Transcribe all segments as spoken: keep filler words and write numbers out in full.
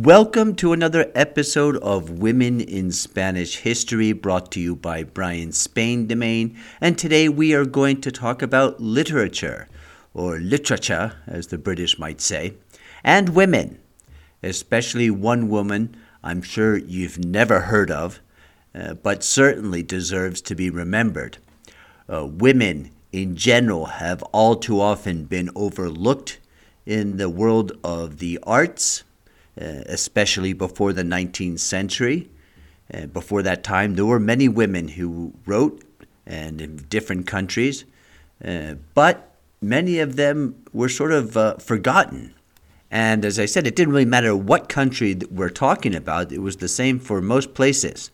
Welcome to another episode of Women in Spanish History, brought to you by Brian Spain Domain. And today we are going to talk about literature, or literature, as the British might say, and women, especially one woman I'm sure you've never heard of, uh, but certainly deserves to be remembered. Uh, women in general have all too often been overlooked in the world of the arts, Uh, especially before the nineteenth century. Uh, before that time, there were many women who wrote, and in different countries, uh, but many of them were sort of uh, forgotten. And as I said, it didn't really matter what country that we're talking about. It was the same for most places.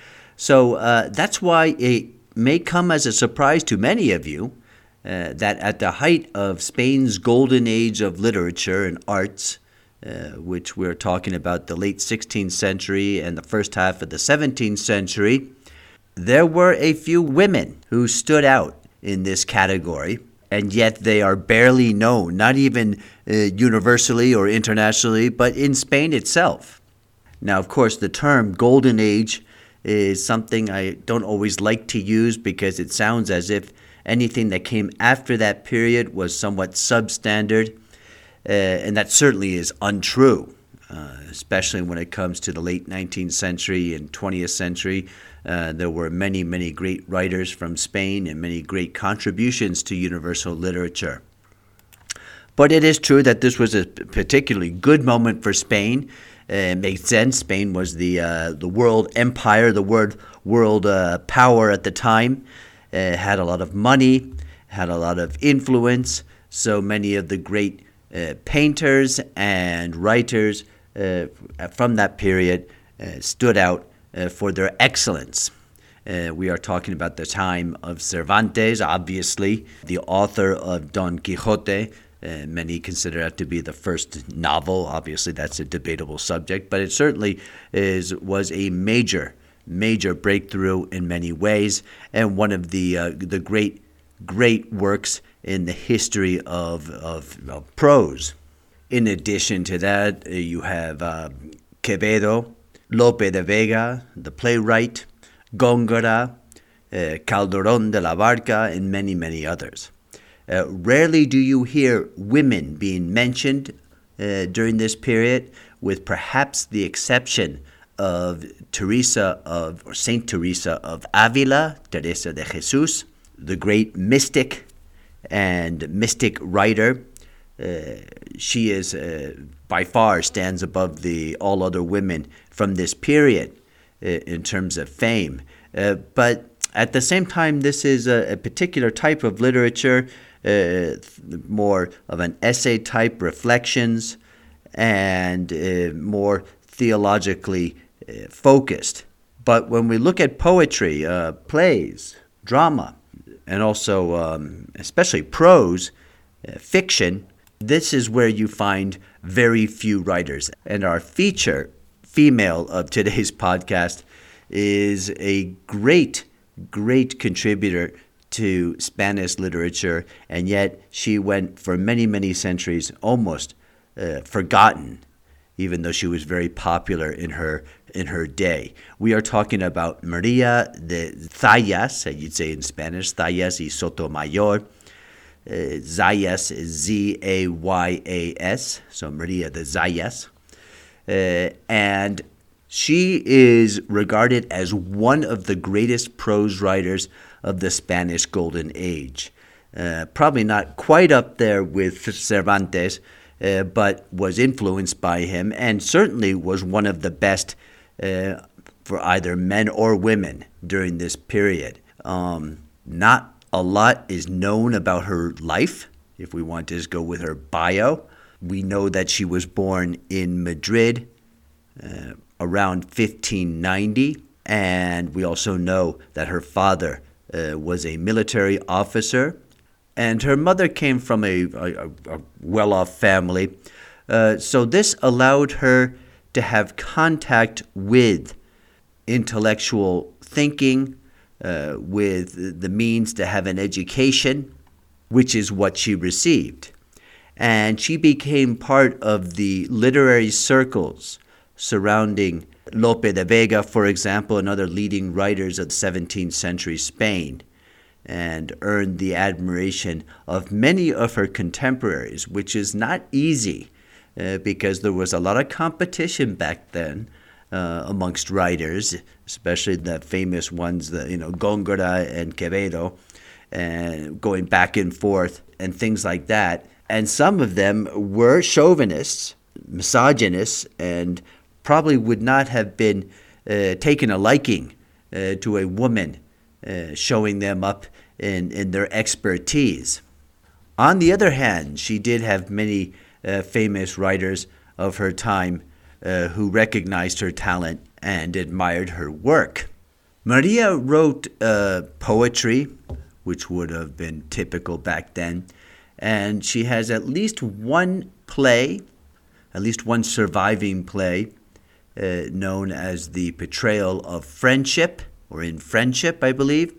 So uh, that's why it may come as a surprise to many of you uh, that at the height of Spain's golden age of literature and arts, Uh, which we're talking about the late sixteenth century and the first half of the seventeenth century, there were a few women who stood out in this category, and yet they are barely known, not even uh, universally or internationally, but in Spain itself. Now, of course, the term golden age is something I don't always like to use because it sounds as if anything that came after that period was somewhat substandard. Uh, and that certainly is untrue, uh, especially when it comes to the late nineteenth century and twentieth century. Uh, there were many, many great writers from Spain and many great contributions to universal literature. But it is true that this was a particularly good moment for Spain. Uh, it makes sense. Spain was the uh, the world empire, the word world uh, power at the time. Uh, had a lot of money, had a lot of influence. So many of the great Uh, painters and writers uh, from that period uh, stood out uh, for their excellence. Uh, we are talking about the time of Cervantes, obviously, the author of Don Quixote. Uh, many consider that to be the first novel. Obviously, that's a debatable subject, but it certainly is was a major, major breakthrough in many ways, and one of the uh, the great, great works in the history of, of, of prose. In addition to that, uh, you have uh, Quevedo, Lope de Vega, the playwright, Góngora, uh, Calderón de la Barca, and many, many others. Uh, rarely do you hear women being mentioned uh, during this period, with perhaps the exception of Teresa of, or Saint Teresa of Avila, Teresa de Jesús, the great mystic and mystic writer. Uh, she is uh, by far stands above the all other women from this period uh, in terms of fame. Uh, but at the same time, this is a, a particular type of literature, uh, more of an essay type, reflections, and uh, more theologically uh, focused. But when we look at poetry, uh, plays, drama, and also um, especially prose, uh, fiction, this is where you find very few writers. And our feature female of today's podcast is a great, great contributor to Spanish literature, and yet she went for many, many centuries almost uh, forgotten, even though she was very popular in her in her day. We are talking about Maria de Zayas, you'd say in Spanish, Zayas y Sotomayor. Uh, Zayas is Z A Y A S, so Maria de Zayas. Uh, and she is regarded as one of the greatest prose writers of the Spanish Golden Age. Uh, probably not quite up there with Cervantes, uh, but was influenced by him, and certainly was one of the best Uh, for either men or women during this period. Um, not a lot is known about her life, if we want to just go with her bio. We know that she was born in Madrid uh, around fifteen ninety, and we also know that her father uh, was a military officer, and her mother came from a, a, a well-off family. Uh, so this allowed her to have contact with intellectual thinking, uh, with the means to have an education, which is what she received. And she became part of the literary circles surrounding Lope de Vega, for example, and other leading writers of seventeenth century Spain, and earned the admiration of many of her contemporaries, which is not easy uh, because there was a lot of competition back then uh, amongst writers, especially the famous ones, the, you know, Góngora and Quevedo, and going back and forth and things like that. And some of them were chauvinists, misogynists, and probably would not have been uh, taken a liking uh, to a woman uh, showing them up in, in their expertise. On the other hand, she did have many uh, famous writers of her time uh, who recognized her talent and admired her work. Maria wrote uh, poetry, which would have been typical back then, and she has at least one play, at least one surviving play, uh, known as The Portrayal of Friendship, or In Friendship, I believe.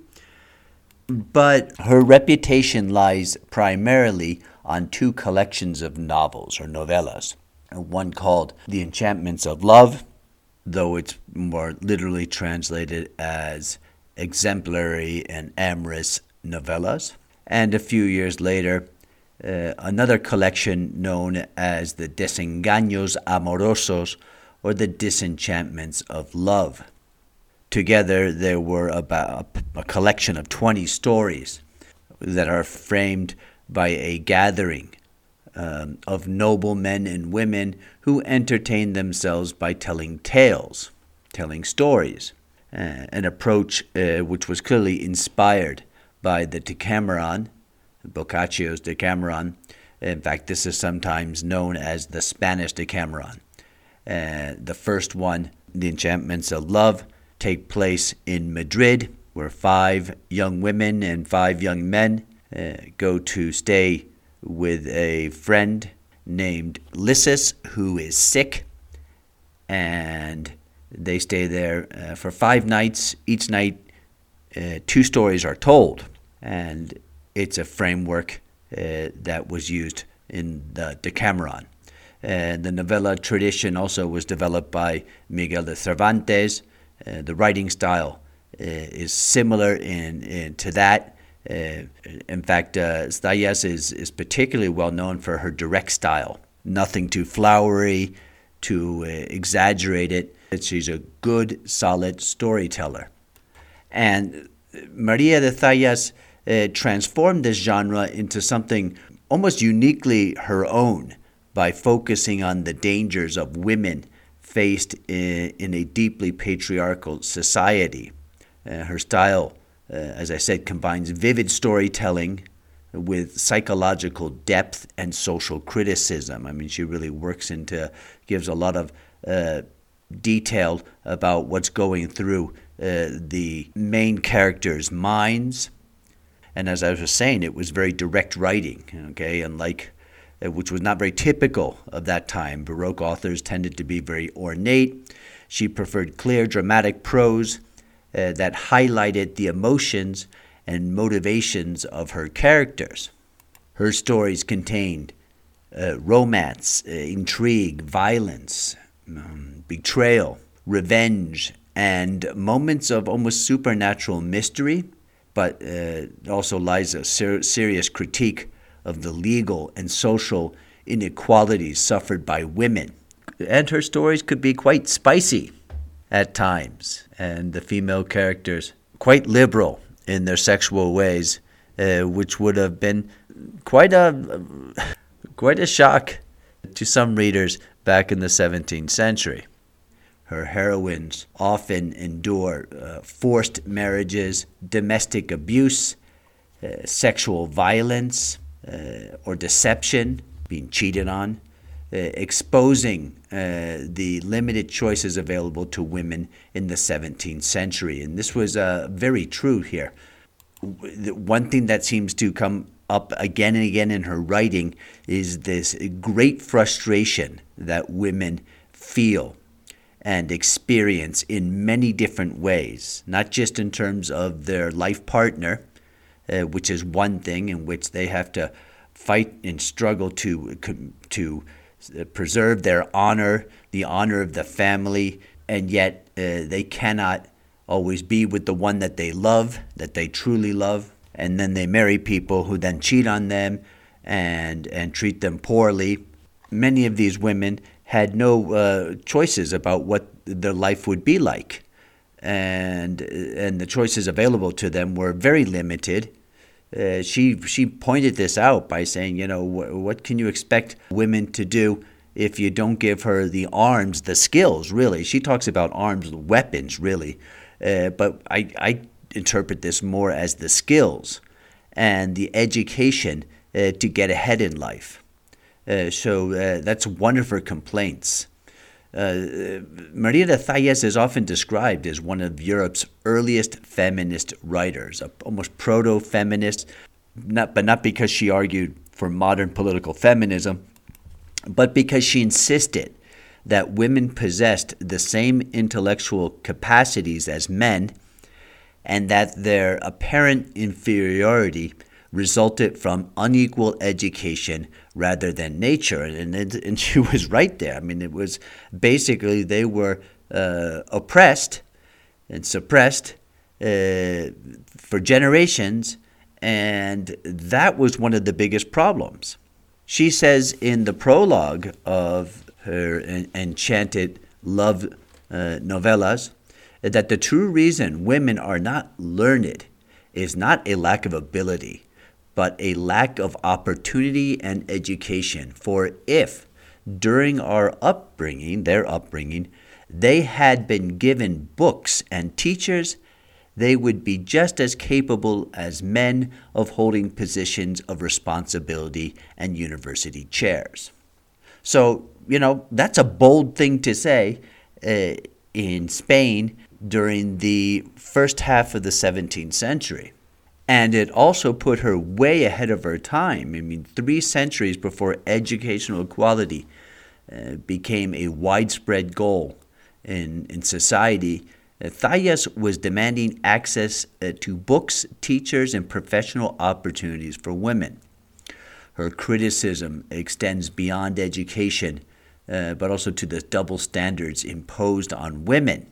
But her reputation lies primarily on two collections of novels, or novellas. One called The Enchantments of Love, though it's more literally translated as Exemplary and Amorous Novellas. And a few years later, uh, another collection known as The Desengaños Amorosos, or The Disenchantments of Love. Together, there were about a, a collection of twenty stories that are framed by a gathering um, of noble men and women who entertain themselves by telling tales, telling stories, uh, an approach uh, which was clearly inspired by the Decameron, Boccaccio's Decameron. In fact, this is sometimes known as the Spanish Decameron. Uh, the first one, The Enchantments of Love, take place in Madrid, where five young women and five young men uh, go to stay with a friend named Lysis, who is sick, and they stay there uh, for five nights. Each night, uh, two stories are told, and it's a framework uh, that was used in the Decameron. Uh, the novella tradition also was developed by Miguel de Cervantes. Uh, the writing style uh, is similar in, in to that. Uh, in fact, uh, Zayas is, is particularly well known for her direct style. Nothing too flowery, too uh, exaggerated. She's a good, solid storyteller. And Maria de Zayas uh, transformed this genre into something almost uniquely her own by focusing on the dangers of women faced in, in a deeply patriarchal society. Uh, her style, uh, as I said, combines vivid storytelling with psychological depth and social criticism. I mean, she really works into, gives a lot of uh, detail about what's going through uh, the main characters' minds. And as I was saying, it was very direct writing, okay, unlike which was not very typical of that time. Baroque authors tended to be very ornate. She preferred clear, dramatic prose uh, that highlighted the emotions and motivations of her characters. Her stories contained uh, romance, uh, intrigue, violence, um, betrayal, revenge, and moments of almost supernatural mystery, but uh, also lies a ser- serious critique of the legal and social inequalities suffered by women. And her stories could be quite spicy at times, and the female characters quite liberal in their sexual ways, uh, which would have been quite a quite a shock to some readers back in the seventeenth century. Her heroines often endure uh, forced marriages, domestic abuse, uh, sexual violence, Uh, or deception, being cheated on, uh, exposing uh, the limited choices available to women in the seventeenth century. And this was uh, very true here. One thing that seems to come up again and again in her writing is this great frustration that women feel and experience in many different ways, not just in terms of their life partner, Uh, which is one thing in which they have to fight and struggle to to preserve their honor, the honor of the family, and yet uh, they cannot always be with the one that they love, that they truly love. And then they marry people who then cheat on them and and treat them poorly. Many of these women had no uh, choices about what their life would be like. And and the choices available to them were very limited. Uh, she she pointed this out by saying, you know, wh- what can you expect women to do if you don't give her the arms, the skills, really? She talks about arms, weapons, really. Uh, but I, I interpret this more as the skills and the education uh, to get ahead in life. Uh, so uh, that's one of her complaints. Uh, Maria de Zayas is often described as one of Europe's earliest feminist writers, a, almost proto-feminist, not, but not because she argued for modern political feminism, but because she insisted that women possessed the same intellectual capacities as men and that their apparent inferiority resulted from unequal education rather than nature. And, and she was right there. I mean, it was basically they were uh, oppressed and suppressed uh, for generations, and that was one of the biggest problems. She says in the prologue of her enchanted love uh, novellas that the true reason women are not learned is not a lack of ability, but a lack of opportunity and education. For if, during our upbringing, their upbringing, they had been given books and teachers, they would be just as capable as men of holding positions of responsibility and university chairs. So, you know, that's a bold thing to say uh, in Spain during the first half of the seventeenth century. And it also put her way ahead of her time. I mean, three centuries before educational equality uh, became a widespread goal in, in society, uh, Zayas was demanding access uh, to books, teachers, and professional opportunities for women. Her criticism extends beyond education, uh, but also to the double standards imposed on women.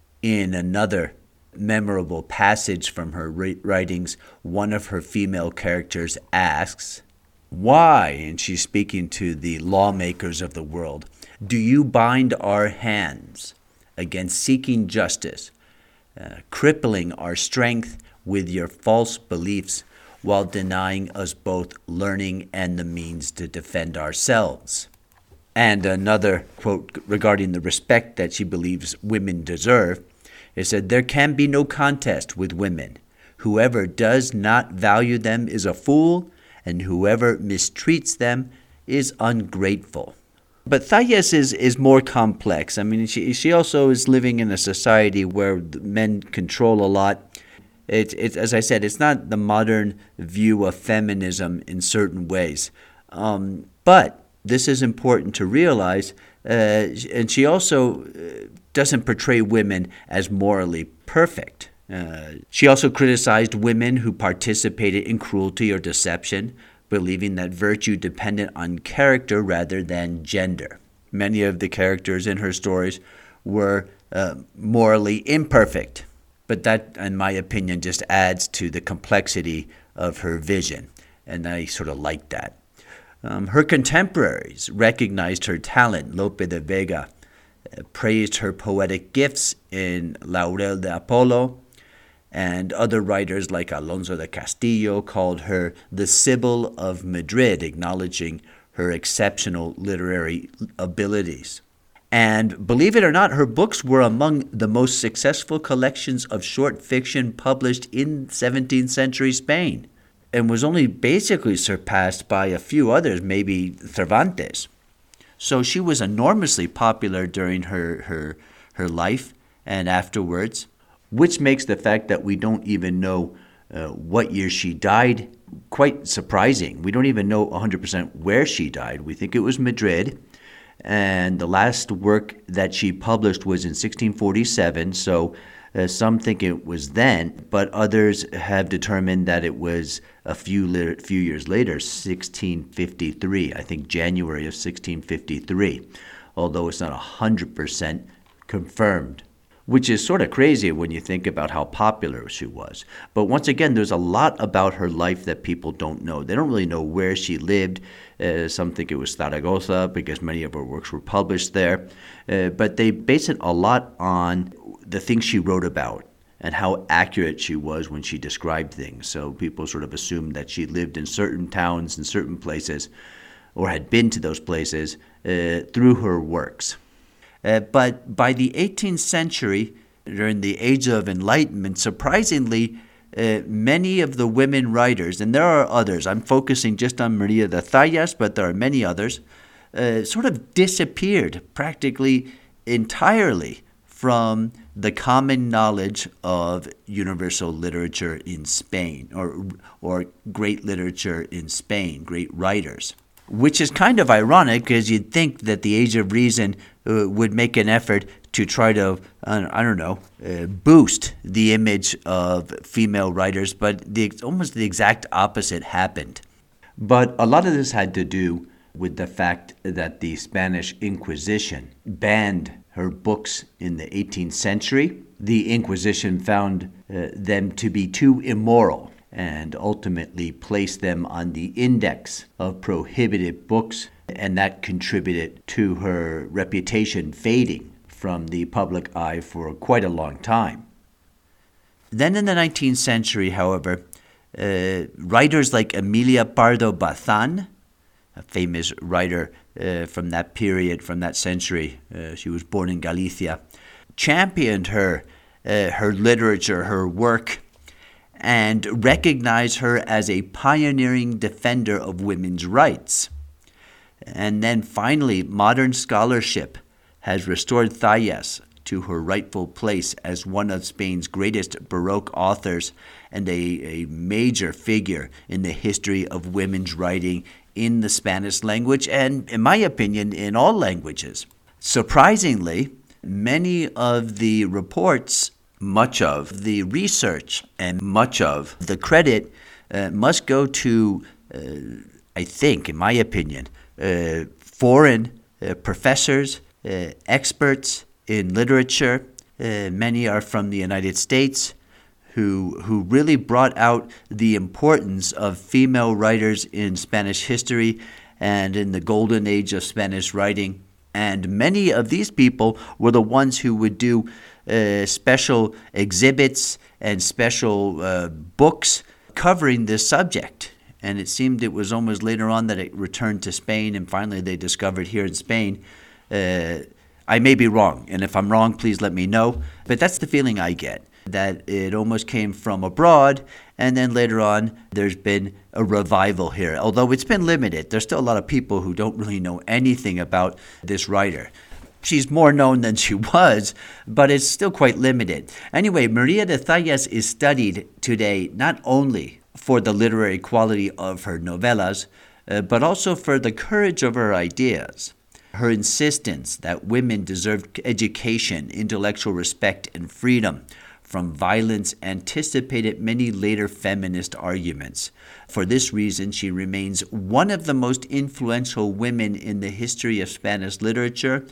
In another memorable passage from her writings, one of her female characters asks, "Why," and she's speaking to the lawmakers of the world, "do you bind our hands against seeking justice, uh, crippling our strength with your false beliefs while denying us both learning and the means to defend ourselves?" And another quote regarding the respect that she believes women deserve, it said, "There can be no contest with women. Whoever does not value them is a fool, and whoever mistreats them is ungrateful." But Zayas is, is more complex. I mean, she she also is living in a society where men control a lot. It, it, as I said, it's not the modern view of feminism in certain ways. Um, but this is important to realize. Uh, and she also uh, doesn't portray women as morally perfect. Uh, she also criticized women who participated in cruelty or deception, believing that virtue depended on character rather than gender. Many of the characters in her stories were uh, morally imperfect, but that, in my opinion, just adds to the complexity of her vision, and I sort of like that. Um, her contemporaries recognized her talent. Lope de Vega uh, praised her poetic gifts in Laurel de Apolo, and other writers like Alonso de Castillo called her the Sibyl of Madrid, acknowledging her exceptional literary abilities. And believe it or not, her books were among the most successful collections of short fiction published in seventeenth century Spain, and was only basically surpassed by a few others, maybe Cervantes. So she was enormously popular during her, her, her life and afterwards, which makes the fact that we don't even know uh, what year she died quite surprising. We don't even know one hundred percent where she died. We think it was Madrid, and the last work that she published was in sixteen forty-seven, so Uh, some think it was then, but others have determined that it was a few li- few years later, sixteen fifty-three. I think January of sixteen fifty-three, although it's not one hundred percent confirmed, which is sort of crazy when you think about how popular she was. But once again, there's a lot about her life that people don't know. They don't really know where she lived. Uh, some think it was Zaragoza because many of her works were published there. Uh, but they base it a lot on the things she wrote about and how accurate she was when she described things. So people sort of assumed that she lived in certain towns and certain places or had been to those places uh, through her works. Uh, but by the eighteenth century, during the Age of Enlightenment, surprisingly, uh, many of the women writers, and there are others, I'm focusing just on Maria de Zayas, but there are many others, uh, sort of disappeared practically entirely from the common knowledge of universal literature in Spain, or or great literature in Spain, great writers. Which is kind of ironic, because you'd think that the Age of Reason uh, would make an effort to try to, uh, I don't know, uh, boost the image of female writers, but the, almost the exact opposite happened. But a lot of this had to do with the fact that the Spanish Inquisition banned her books in the eighteenth century. The Inquisition found uh, them to be too immoral and ultimately placed them on the index of prohibited books, and that contributed to her reputation fading from the public eye for quite a long time. Then in the nineteenth century, however, uh, writers like Emilia Pardo Bazán, a famous writer uh, from that period, from that century, uh, she was born in Galicia, championed her, uh, her literature, her work, and recognized her as a pioneering defender of women's rights. And then finally, modern scholarship has restored Zayas to her rightful place as one of Spain's greatest Baroque authors and a, a major figure in the history of women's writing in the Spanish language and, in my opinion, in all languages. Surprisingly, many of the reports, much of the research, and much of the credit uh, must go to, uh, I think, in my opinion, uh, foreign uh, professors, uh, experts in literature. Uh, many are from the United States, who who really brought out the importance of female writers in Spanish history and in the golden age of Spanish writing. And many of these people were the ones who would do uh, special exhibits and special uh, books covering this subject. And it seemed it was almost later on that it returned to Spain, and finally they discovered here in Spain. Uh, I may be wrong, and if I'm wrong, please let me know. But that's the feeling I get, that it almost came from abroad, and then later on there's been a revival here. Although it's been limited, there's still a lot of people who don't really know anything about this writer. She's more known than she was, but it's still quite limited. Anyway, Maria de Zayas is studied today not only for the literary quality of her novellas, uh, but also for the courage of her ideas. Her insistence that women deserved education, intellectual respect, and freedom from violence anticipated many later feminist arguments. For this reason, she remains one of the most influential women in the history of Spanish literature,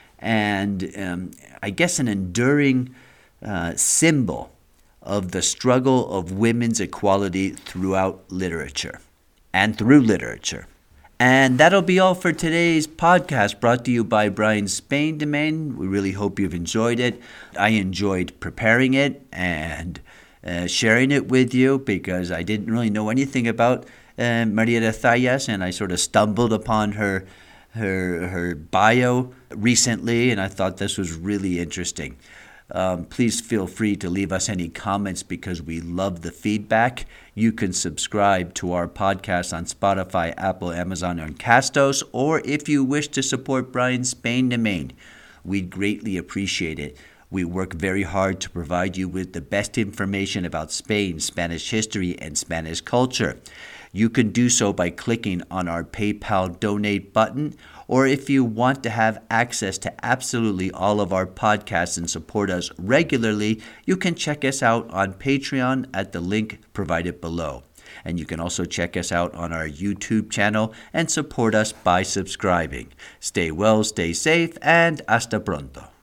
and um, I guess an enduring uh, symbol of the struggle of women's equality throughout literature and through literature. And that'll be all for today's podcast, brought to you by Brian Spain Domain. We really hope you've enjoyed it. I enjoyed preparing it and uh, sharing it with you, because I didn't really know anything about uh, Maria de Zayas, and I sort of stumbled upon her, her, her bio recently, and I thought this was really interesting. Um, please feel free to leave us any comments, because we love the feedback. You can subscribe to our podcast on Spotify, Apple, Amazon, and Castos, or if you wish to support Brian Spain Domain, we'd greatly appreciate it. We work very hard to provide you with the best information about Spain, Spanish history, and Spanish culture. You can do so by clicking on our PayPal donate button, Or if you want to have access to absolutely all of our podcasts and support us regularly, you can check us out on Patreon at the link provided below. And you can also check us out on our YouTube channel and support us by subscribing. Stay well, stay safe, and hasta pronto.